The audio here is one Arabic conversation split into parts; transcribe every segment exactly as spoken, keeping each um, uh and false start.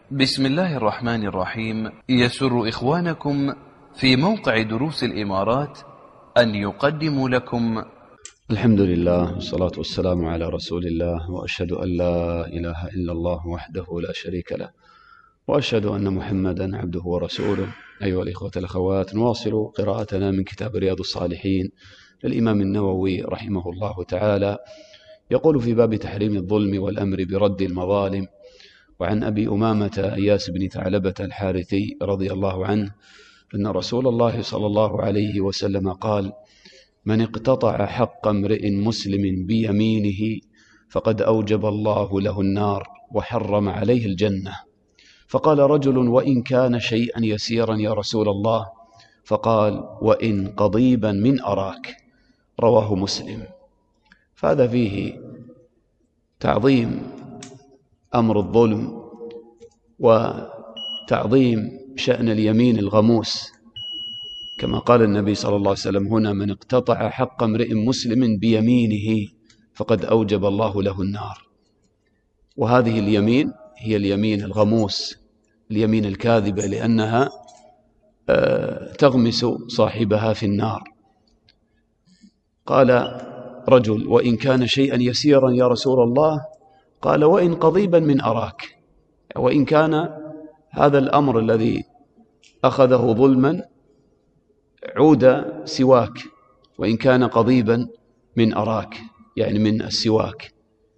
بسم الله الرحمن الرحيم. يسر إخوانكم في موقع دروس الإمارات أن يقدموا لكم الحمد لله والصلاة والسلام على رسول الله، وأشهد أن لا إله إلا الله وحده لا شريك له، وأشهد أن محمدا عبده ورسوله. أيها الإخوة الأخوات، نواصل قراءتنا من كتاب رياض الصالحين للإمام النووي رحمه الله تعالى. يقول في باب تحريم الظلم والأمر برد المظالم: وعن أبي أمامة إياس بن ثعلبة الحارثي رضي الله عنه أن رسول الله صلى الله عليه وسلم قال: من اقتطع حق امرئ مسلم بيمينه فقد أوجب الله له النار وحرم عليه الجنة. فقال رجل: وإن كان شيئا يسيرا يا رسول الله؟ فقال: وإن قضيبا من أراك. رواه مسلم. فهذا فيه تعظيم أمر الظلم وتعظيم شأن اليمين الغموس، كما قال النبي صلى الله عليه وسلم هنا: من اقتطع حق امرئ مسلم بيمينه فقد أوجب الله له النار. وهذه اليمين هي اليمين الغموس، اليمين الكاذبة، لأنها تغمس صاحبها في النار. قال رجل: وإن كان شيئا يسيرا يا رسول الله؟ قال: وإن قضيبا من أراك. وإن كان هذا الأمر الذي أخذه ظلما عود سواك، وإن كان قضيبا من أراك يعني من السواك.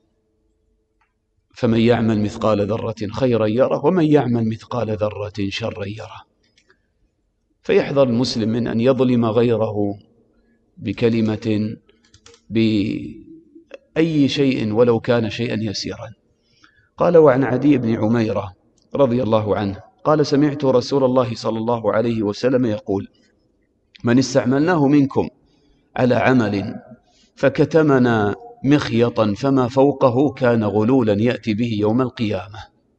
فمن يعمل مثقال ذرة خيرا يره، ومن يعمل مثقال ذرة شرا يره. فيحذر المسلم من أن يظلم غيره بكلمة، بأي شيء ولو كان شيئا يسيرا. قال: وعن عدي بن عميرة رضي الله عنه قال: سمعت رسول الله صلى الله عليه وسلم يقول: من استعملناه منكم على عمل فكتمنا مخيطا فما فوقه كان غلولا يأتي به يوم القيامة.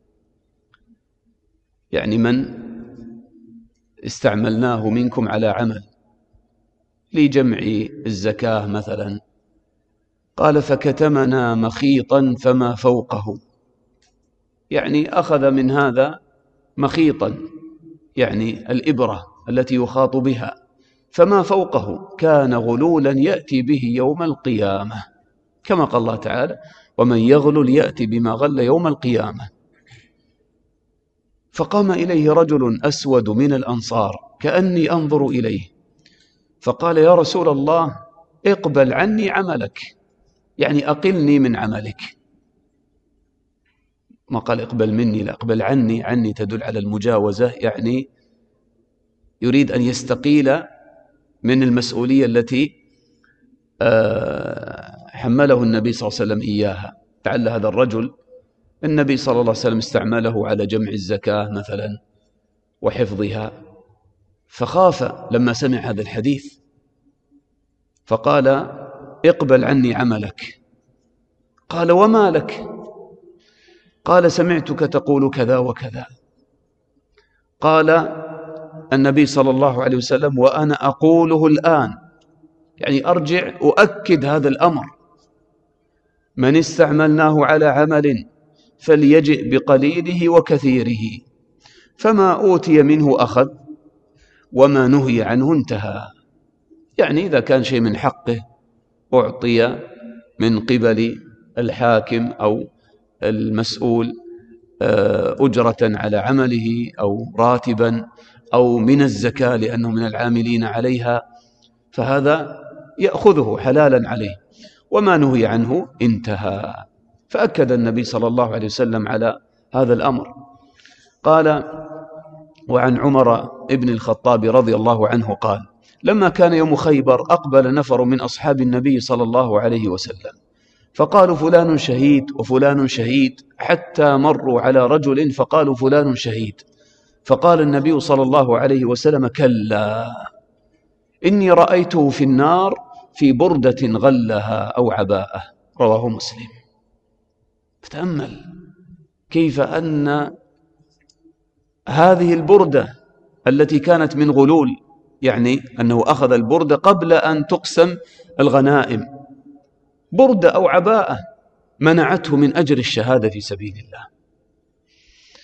يعني من استعملناه منكم على عمل لجمع الزكاة مثلا، قال: فكتمنا مخيطا فما فوقه، يعني أخذ من هذا مخيطا، يعني الإبرة التي يخاط بها، فما فوقه كان غلولا يأتي به يوم القيامة، كما قال الله تعالى: ومن يغلل يأتي بما غل يوم القيامة. فقام إليه رجل أسود من الأنصار كأني أنظر إليه، فقال: يا رسول الله، اقبل عني عملك، يعني أقلني من عملك. ما قال اقبل مني، لا، اقبل عني. عني تدل على المجاوزة، يعني يريد أن يستقيل من المسؤولية التي حمله النبي صلى الله عليه وسلم إياها. لعل هذا الرجل النبي صلى الله عليه وسلم استعمله على جمع الزكاة مثلا وحفظها، فخاف لما سمع هذا الحديث، فقال: اقبل عني عملك. قال: وما لك؟ قال: سمعتك تقول كذا وكذا. قال النبي صلى الله عليه وسلم: وأنا أقوله الآن، يعني أرجع أؤكد هذا الأمر: من استعملناه على عمل فليجئ بقليله وكثيره، فما أوتي منه أخذ وما نهي عنه انتهى. يعني إذا كان شيء من حقه أعطي من قبل الحاكم أو المسؤول أجرة على عمله أو راتبا أو من الزكاة لأنه من العاملين عليها، فهذا يأخذه حلالا عليه، وما نهي عنه انتهى. فأكد النبي صلى الله عليه وسلم على هذا الأمر. قال: وعن عمر ابن الخطاب رضي الله عنه قال: لما كان يوم خيبر أقبل نفر من أصحاب النبي صلى الله عليه وسلم فقالوا: فلان شهيد وفلان شهيد، حتى مروا على رجل فقالوا: فلان شهيد. فقال النبي صلى الله عليه وسلم: كلا، إني رأيته في النار في بردة غلها أو عباءة. رواه مسلم. فتأمل كيف أن هذه البردة التي كانت من غلول، يعني أنه أخذ البردة قبل أن تقسم الغنائم، بردة أو عباءة منعته من أجر الشهادة في سبيل الله.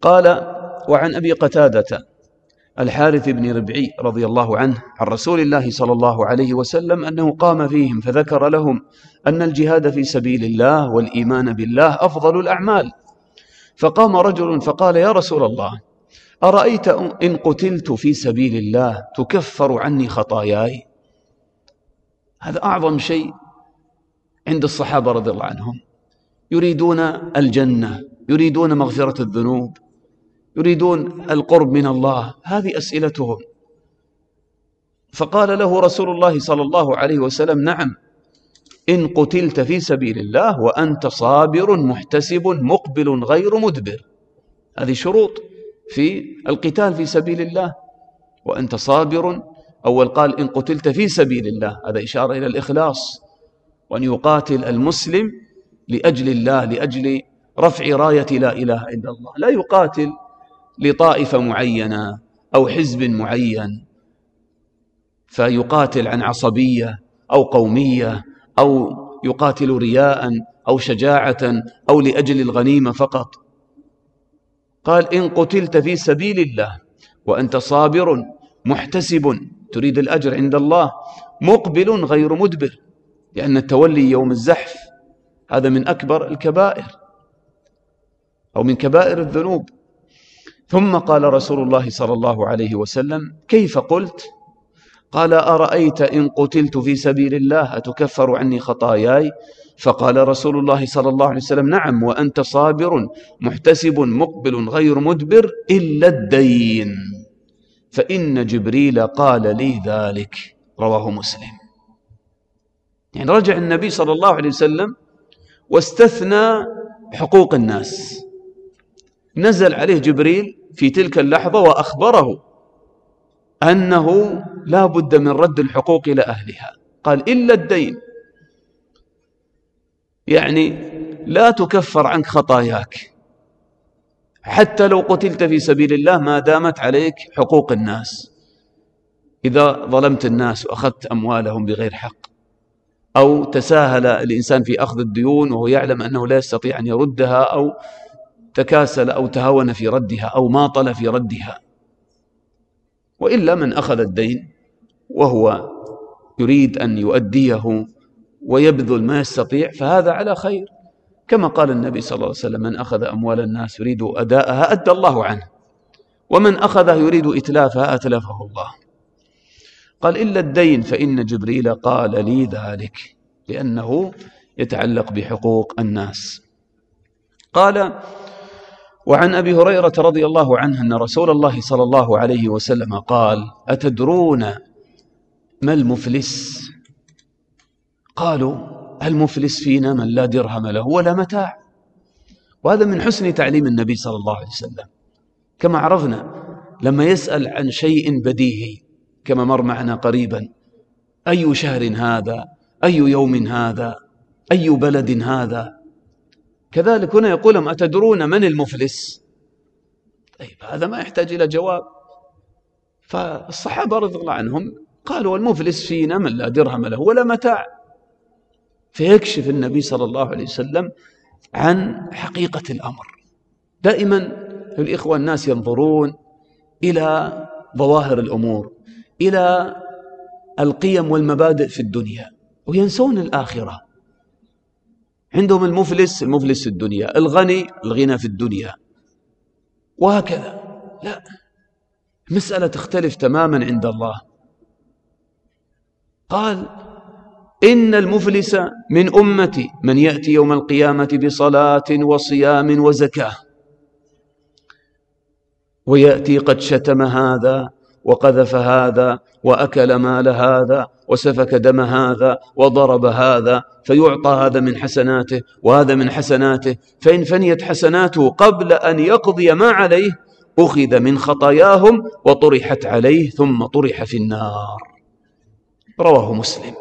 قال: وعن أبي قتادة الحارث بن ربعي رضي الله عنه عن رسول الله صلى الله عليه وسلم أنه قام فيهم فذكر لهم أن الجهاد في سبيل الله والإيمان بالله أفضل الأعمال، فقام رجل فقال: يا رسول الله، أرأيت إن قتلت في سبيل الله تكفر عني خطاياي؟ هذا أعظم شيء عند الصحابة رضي الله عنهم، يريدون الجنة، يريدون مغفرة الذنوب، يريدون القرب من الله، هذه أسئلتهم. فقال له رسول الله صلى الله عليه وسلم: نعم، إن قتلت في سبيل الله وأنت صابر محتسب مقبل غير مدبر. هذه شروط في القتال في سبيل الله، وأنت صابر. أول قال: إن قتلت في سبيل الله، هذا إشارة إلى الإخلاص، وأن يقاتل المسلم لأجل الله، لأجل رفع راية لا إله إلا الله، لا يقاتل لطائفة معينة أو حزب معين، فيقاتل عن عصبية أو قومية، أو يقاتل رياء أو شجاعة أو لأجل الغنيمة فقط. قال: إن قتلت في سبيل الله وأنت صابر محتسب، تريد الأجر عند الله، مقبل غير مدبر، لأن التولي يوم الزحف هذا من أكبر الكبائر أو من كبائر الذنوب. ثم قال رسول الله صلى الله عليه وسلم: كيف قلت؟ قال: أرأيت إن قتلت في سبيل الله أتكفر عني خطاياي؟ فقال رسول الله صلى الله عليه وسلم: نعم، وأنت صابر محتسب مقبل غير مدبر إلا الدين، فإن جبريل قال لي ذلك. رواه مسلم. يعني رجع النبي صلى الله عليه وسلم واستثنى حقوق الناس، نزل عليه جبريل في تلك اللحظة وأخبره أنه لا بد من رد الحقوق إلى أهلها. قال: إلا الدين، يعني لا تكفر عنك خطاياك حتى لو قتلت في سبيل الله ما دامت عليك حقوق الناس. إذا ظلمت الناس وأخذت أموالهم بغير حق، أو تساهل الإنسان في أخذ الديون وهو يعلم أنه لا يستطيع أن يردها، أو تكاسل أو تهاون في ردها، أو ماطل في ردها. وإلا من أخذ الدين وهو يريد أن يؤديه ويبذل ما يستطيع فهذا على خير، كما قال النبي صلى الله عليه وسلم: من أخذ أموال الناس يريد أداءها أدى الله عنه، ومن أخذه يريد إتلافها أتلفه الله. قال: إلا الدين فإن جبريل قال لي ذلك، لأنه يتعلق بحقوق الناس. قال: وعن أبي هريرة رضي الله عنه أن رسول الله صلى الله عليه وسلم قال: أتدرون ما المفلس؟ قالوا: المفلس فينا من لا درهم له ولا متاع. وهذا من حسن تعليم النبي صلى الله عليه وسلم. كما عرفنا لما يسأل عن شيء بديهي كما مر معنا قريبا: أي شهر هذا؟ أي يوم هذا؟ أي بلد هذا؟ كذلك هنا يقول لهم: أتدرون من المفلس؟ طيب هذا ما يحتاج إلى جواب. فالصحابة رضي الله عنهم قالوا: المفلس فينا من لا درهم له ولا متاع. فيكشف النبي صلى الله عليه وسلم عن حقيقة الأمر. دائما الإخوة الناس ينظرون إلى ظواهر الأمور، إلى القيم والمبادئ في الدنيا، وينسون الآخرة. عندهم المفلس المفلس في الدنيا، الغني الغنى في الدنيا، وهكذا. لا، مسألة تختلف تماما عند الله. قال: إن المفلس من أمتي من يأتي يوم القيامة بصلاة وصيام وزكاة، ويأتي قد شتم هذا وقذف هذا وأكل مال هذا وسفك دم هذا وضرب هذا، فيعطى هذا من حسناته وهذا من حسناته، فإن فنيت حسناته قبل أن يقضي ما عليه أخذ من خطاياهم وطرحت عليه ثم طرح في النار. رواه مسلم.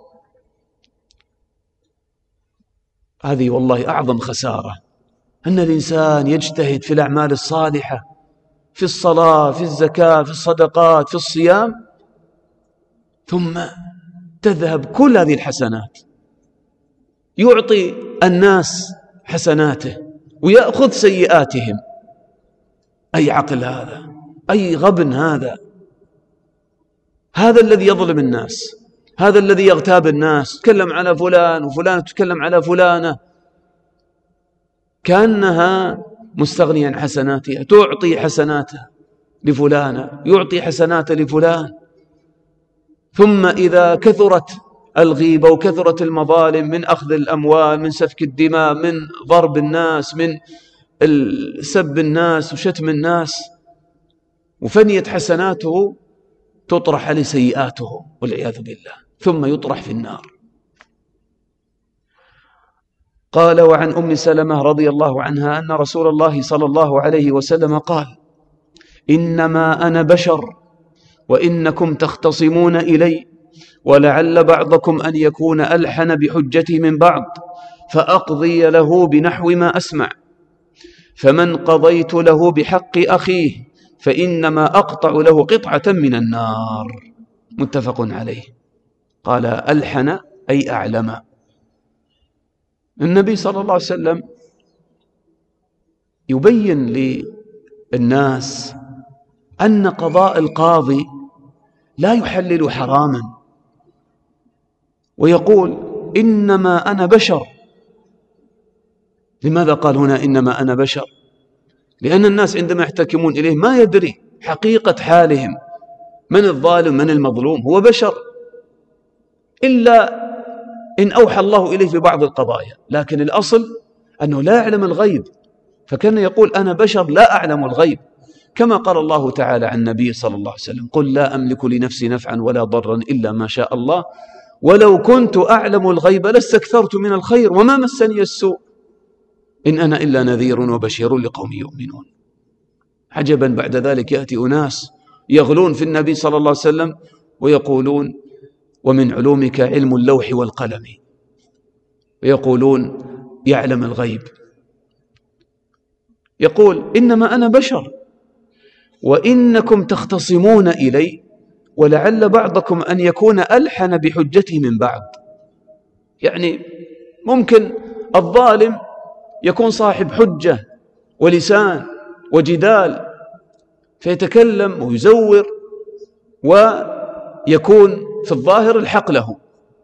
هذه والله أعظم خسارة، أن الإنسان يجتهد في الأعمال الصالحة، في الصلاة، في الزكاة، في الصدقات، في الصيام، ثم تذهب كل هذه الحسنات، يعطي الناس حسناته ويأخذ سيئاتهم، أي عقل هذا؟ أي غبن هذا؟ هذا الذي يظلم الناس، هذا الذي يغتاب الناس، تكلم على فلان وفلان تتكلم على فلانة كأنها مستغنية عن حسناتها، تعطي حسناتها لفلانة، يعطي حسناته لفلان. ثم إذا كثرت الغيبة وكثرت المظالم من أخذ الأموال، من سفك الدماء، من ضرب الناس، من سب الناس وشتم الناس، وفنيت حسناته، تطرح عليه سيئاته والعياذ بالله، ثم يطرح في النار. قال: وعن أم سلمة رضي الله عنها أن رسول الله صلى الله عليه وسلم قال: إنما أنا بشر وإنكم تختصمون إلي، ولعل بعضكم أن يكون ألحن بحجتي من بعض، فأقضي له بنحو ما أسمع، فمن قضيت له بحق أخيه فإنما أقطع له قطعة من النار. متفق عليه. قال: ألحن أي أعلم. النبي صلى الله عليه وسلم يبين للناس أن قضاء القاضي لا يحلل حراما، ويقول: إنما أنا بشر. لماذا قال هنا إنما أنا بشر؟ لأن الناس عندما يحتكمون إليه ما يدري حقيقة حالهم، من الظالم من المظلوم، هو بشر، إلا إن أوحى الله إليه في بعض القضايا، لكن الأصل أنه لا يعلم الغيب، فكان يقول: أنا بشر لا أعلم الغيب، كما قال الله تعالى عن النبي صلى الله عليه وسلم: قل لا أملك لنفسي نفعا ولا ضرا إلا ما شاء الله، ولو كنت أعلم الغيب لاستكثرت من الخير وما مسني السوء، إن أنا إلا نذير وبشير لقوم يؤمنون. عجبا بعد ذلك يأتي أناس يغلون في النبي صلى الله عليه وسلم ويقولون: ومن علومك علم اللوح والقلم، ويقولون يعلم الغيب. يقول: إنما أنا بشر وإنكم تختصمون إلي، ولعل بعضكم أن يكون ألحن بحجته من بعض. يعني ممكن الظالم يكون صاحب حجة ولسان وجدال، فيتكلم ويزور ويكون في الظاهر الحق له،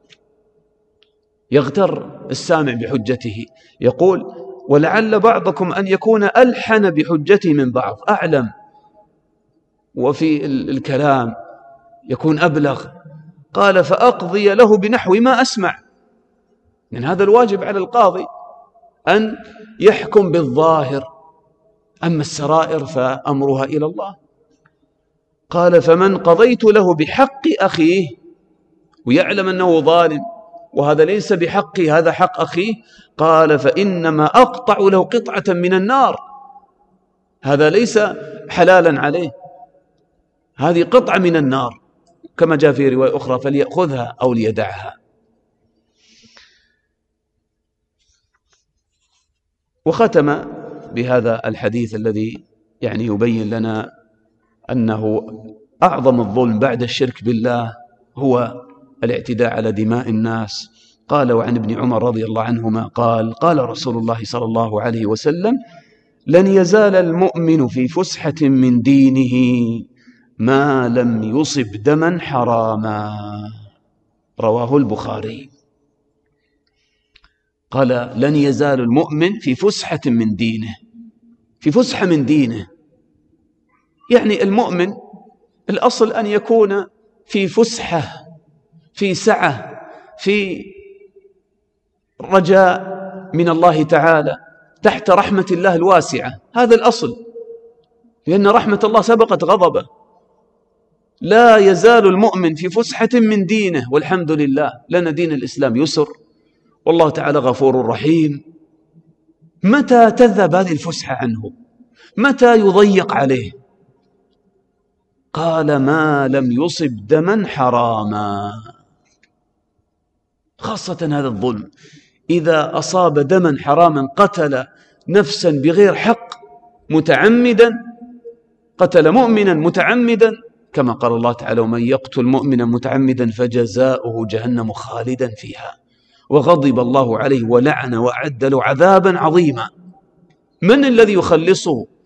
يغتر السامع بحجته. يقول: ولعل بعضكم أن يكون ألحن بحجته من بعض، أعلم وفي الكلام يكون أبلغ. قال: فأقضي له بنحو ما أسمع. من هذا الواجب على القاضي أن يحكم بالظاهر، أما السرائر فأمرها إلى الله. قال: فمن قضيت له بحق أخيه، ويعلم أنه ظالم وهذا ليس بحقي، هذا حق أخيه، قال: فإنما أقطع له قطعة من النار. هذا ليس حلالا عليه، هذه قطعة من النار، كما جاء في رواية أخرى: فليأخذها أو ليدعها. وختم بهذا الحديث الذي يعني يبين لنا أنه أعظم الظلم بعد الشرك بالله هو الاعتداء على دماء الناس. قال: وعن ابن عمر رضي الله عنهما قال: قال رسول الله صلى الله عليه وسلم: لن يزال المؤمن في فسحة من دينه ما لم يصب دما حراما. رواه البخاري. قال: لن يزال المؤمن في فسحة من دينه، في فسحة من دينه، يعني المؤمن الأصل أن يكون في فسحة، في سعة، في رجاء من الله تعالى، تحت رحمة الله الواسعة، هذا الأصل، لأن رحمة الله سبقت غضبه. لا يزال المؤمن في فسحة من دينه، والحمد لله لنا دين الإسلام يسر، والله تعالى غفور رحيم. متى تذهب هذه الفسحة عنه؟ متى يضيق عليه؟ قال: ما لم يصب دما حراما. خاصة هذا الظلم، إذا أصاب دما حراما، قتل نفسا بغير حق متعمدا، قتل مؤمنا متعمدا، كما قال الله تعالى: ومن يقتل مؤمنا متعمدا فجزاؤه جهنم خالدا فيها وغضب الله عليه ولعنه وأعد له عذابا عظيما. من الذي يخلصه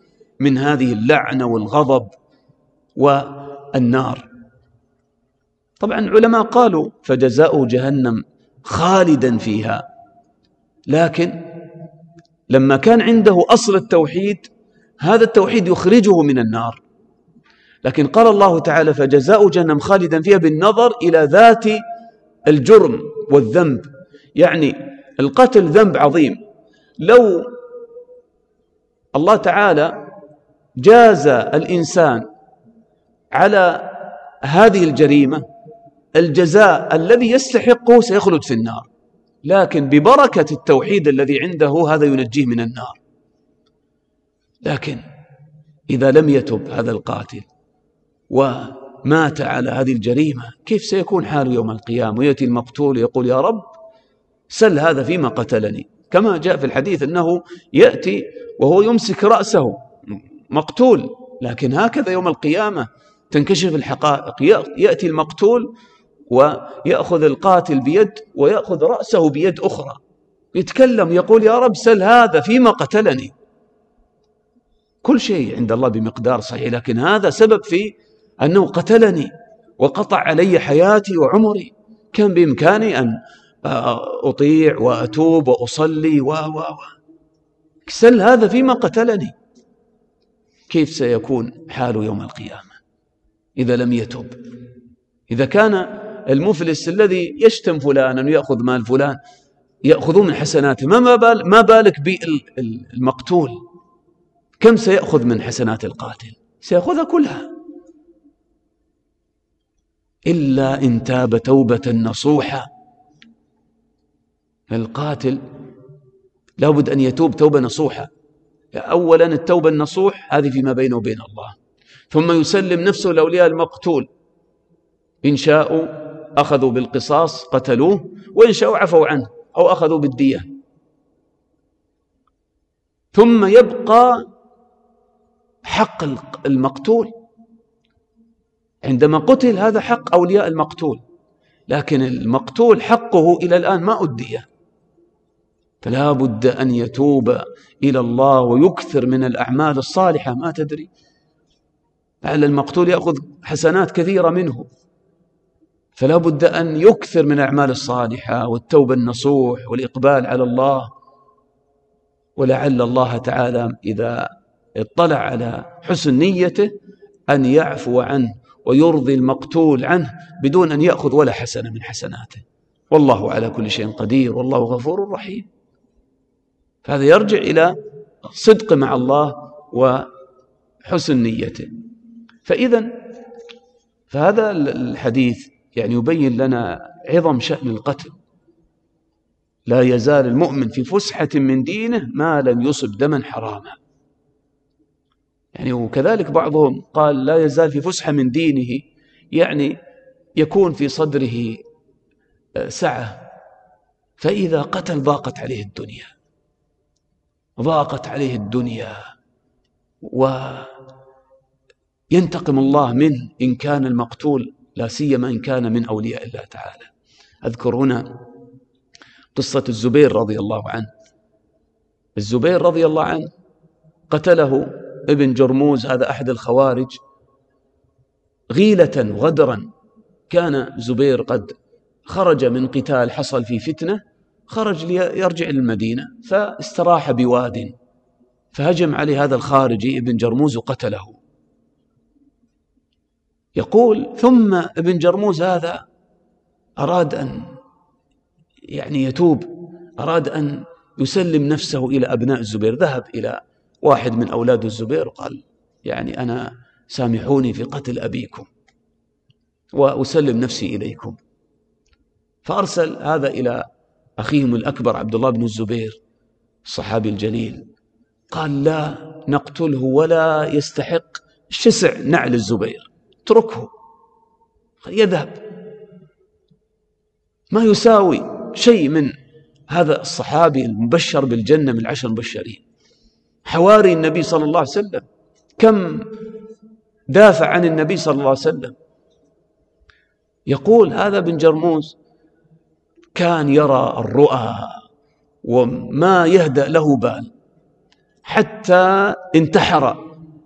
من هذه اللعنة والغضب والنار. طبعا علماء قالوا فجزاؤه جهنم خالدا فيها، لكن لما كان عنده أصل التوحيد هذا التوحيد يخرجه من النار، لكن قال الله تعالى فجزاؤه جهنم خالدا فيها بالنظر إلى ذات الجرم والذنب. يعني القتل ذنب عظيم، لو الله تعالى جاز الإنسان على هذه الجريمة الجزاء الذي يستحقه سيخلد في النار، لكن ببركة التوحيد الذي عنده هذا ينجيه من النار. لكن إذا لم يتب هذا القاتل ومات على هذه الجريمة كيف سيكون حاله يوم القيامة؟ ويأتي المقتول يقول يا رب سل هذا فيما قتلني، كما جاء في الحديث أنه يأتي وهو يمسك رأسه مقتول، لكن هكذا يوم القيامة تنكشف الحقائق، يأتي المقتول ويأخذ القاتل بيد ويأخذ رأسه بيد أخرى، يتكلم يقول يا رب سل هذا فيما قتلني. كل شيء عند الله بمقدار صحيح، لكن هذا سبب في أنه قتلني وقطع علي حياتي وعمري، كان بإمكاني أن أطيع وأتوب وأصلي و و و سل هذا فيما قتلني. كيف سيكون حاله يوم القيامة إذا لم يتب؟ إذا كان المفلس الذي يشتم فلانا ويأخذ مال فلان يأخذون من حسناته، ما بال ما بالك بالمقتول؟ كم سيأخذ من حسنات القاتل؟ سيأخذها كلها، إلا إن تاب توبة نصوحة. القاتل لابد أن يتوب توبة نصوحة. أولا التوبة النصوح هذه فيما بينه وبين الله، ثم يسلم نفسه لأولياء المقتول، إن شاءوا أخذوا بالقصاص قتلوه، وإن شاءوا عفوا عنه أو أخذوا بالدية. ثم يبقى حق المقتول، عندما قتل هذا حق أولياء المقتول، لكن المقتول حقه إلى الآن ما أدي، فلا بد أن يتوب إلى الله ويكثر من الأعمال الصالحة. ما تدري لعل المقتول يأخذ حسنات كثيرة منه، فلا بد أن يكثر من الأعمال الصالحة والتوبة النصوح والإقبال على الله، ولعل الله تعالى إذا اطلع على حسن نيته أن يعفو عنه ويرضي المقتول عنه بدون أن يأخذ ولا حسنة من حسناته. والله على كل شيء قدير، والله غفور رحيم. فهذا يرجع إلى صدق مع الله وحسن نيته. فإذا فهذا الحديث يعني يبين لنا عظم شأن القتل. لا يزال المؤمن في فسحة من دينه ما لم يصب دما حراما. يعني وكذلك بعضهم قال لا يزال في فسحة من دينه، يعني يكون في صدره سعة، فإذا قتل ضاقت عليه الدنيا، ضاقت عليه الدنيا وينتقم الله منه إن كان المقتول، لا سيما إن كان من أولياء الله تعالى. أذكر هنا قصة الزبير رضي الله عنه. الزبير رضي الله عنه قتله ابن جرموز، هذا أحد الخوارج، غيلة غدرا. كان زبير قد خرج من قتال حصل في فتنة، خرج ليرجع للمدينة فاستراح بواد، فهجم عليه هذا الخارجي ابن جرموز وقتله. يقول ثم ابن جرموز هذا أراد أن يعني يتوب، أراد أن يسلم نفسه إلى أبناء الزبير، ذهب إلى واحد من أولاد الزبير وقال يعني أنا سامحوني في قتل أبيكم وأسلم نفسي إليكم. فأرسل هذا إلى أخيهم الأكبر عبد الله بن الزبير الصحابي الجليل، قال لا نقتله ولا يستحق شسع نعل الزبير، اتركه يذهب، ما يساوي شيء من هذا الصحابي المبشر بالجنة من العشر المبشرين، حواري النبي صلى الله عليه وسلم، كم دافع عن النبي صلى الله عليه وسلم. يقول هذا بن جرموز كان يرى الرؤى وما يهدأ له بال، حتى انتحر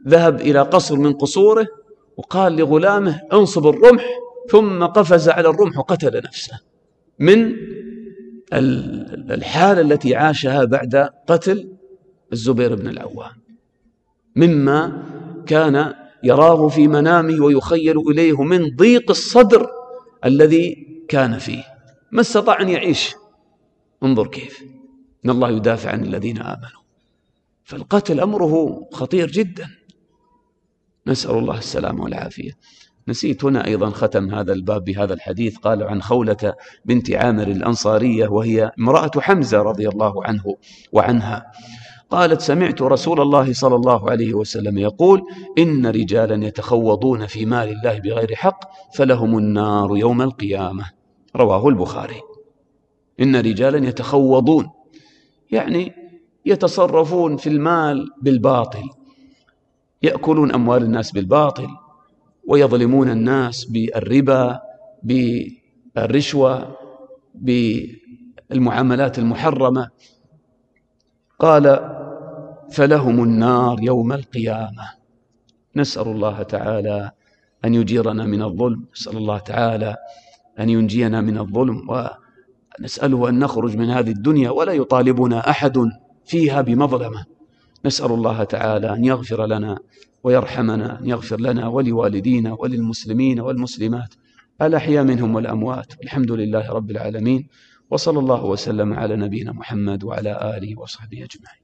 ذهب إلى قصر من قصوره وقال لغلامه انصب الرمح، ثم قفز على الرمح وقتل نفسه من الحالة التي عاشها بعد قتل الزبير بن العوام، مما كان يراه في منامه ويخيل إليه من ضيق الصدر الذي كان فيه، ما استطاع أن يعيش. انظر كيف إن الله يدافع عن الذين آمنوا. فالقتل أمره خطير جدا، نسأل الله السلامة والعافية. نسيت هنا أيضا ختم هذا الباب بهذا الحديث. قال عن خولة بنت عامر الأنصارية وهي امرأة حمزة رضي الله عنه وعنها، قالت سمعت رسول الله صلى الله عليه وسلم يقول إن رجالا يتخوضون في مال الله بغير حق فلهم النار يوم القيامة، رواه البخاري. إن رجالا يتخوضون يعني يتصرفون في المال بالباطل، يأكلون أموال الناس بالباطل ويظلمون الناس بالربا بالرشوة بالمعاملات المحرمة. قال فلهم النار يوم القيامة. نسأل الله تعالى أن يجيرنا من الظلم، نسأل الله تعالى أن ينجينا من الظلم، ونسأله أن نخرج من هذه الدنيا ولا يطالبنا أحد فيها بمظلمة. نسأل الله تعالى أن يغفر لنا ويرحمنا، أن يغفر لنا ولوالدينا وللمسلمين والمسلمات الأحياء منهم والأموات. الحمد لله رب العالمين، وصلى الله وسلم على نبينا محمد وعلى آله وصحبه أجمعين.